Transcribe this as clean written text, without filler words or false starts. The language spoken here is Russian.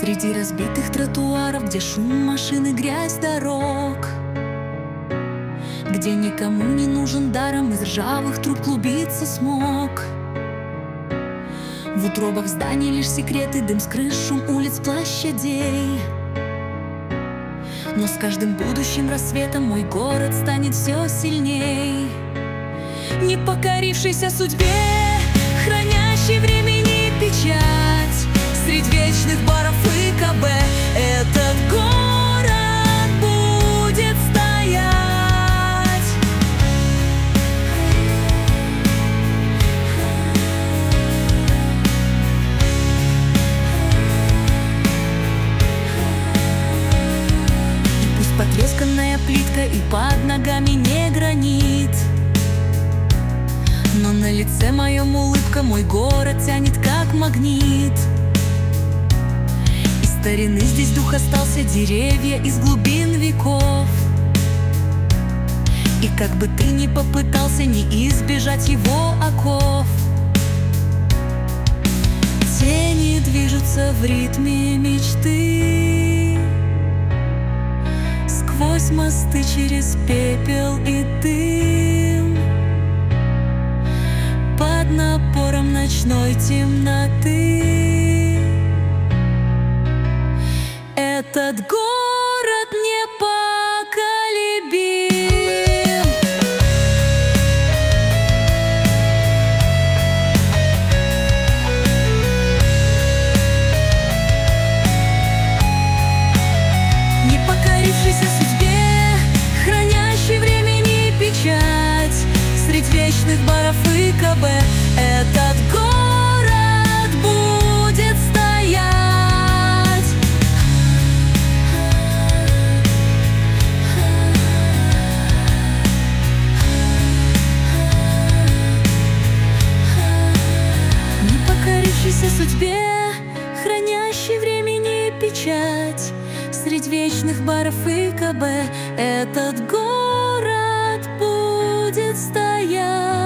Среди разбитых тротуаров, где шум машин и грязь дорог, где никому не нужен даром из ржавых труб клубится смог. В утробах зданий лишь секреты, дым с крыш, шум улиц, площадей. Но с каждым будущим рассветом мой город станет все сильней. Не покорившийся судьбе, хранящий времени печать, средь вечных баров и КБ этот город будет стоять. И пусть потресканная плитка и под ногами не гранит, но на лице моем улыбка, мой город тянет как магнит. Из старины здесь дух остался, деревья из глубин веков. И как бы ты ни попытался, не избежать его оков. Тени движутся в ритме мечты, сквозь мосты, через пепел и дым, под напором ночной темноты. Этот город непоколебим. Не покорившийся судьбе, хранящий времени печать, средь вечных баров и КБ этот город будет стоять. Не покорившийся судьбе, хранящий времени печать, средь вечных баров и КБ этот город будет стоять.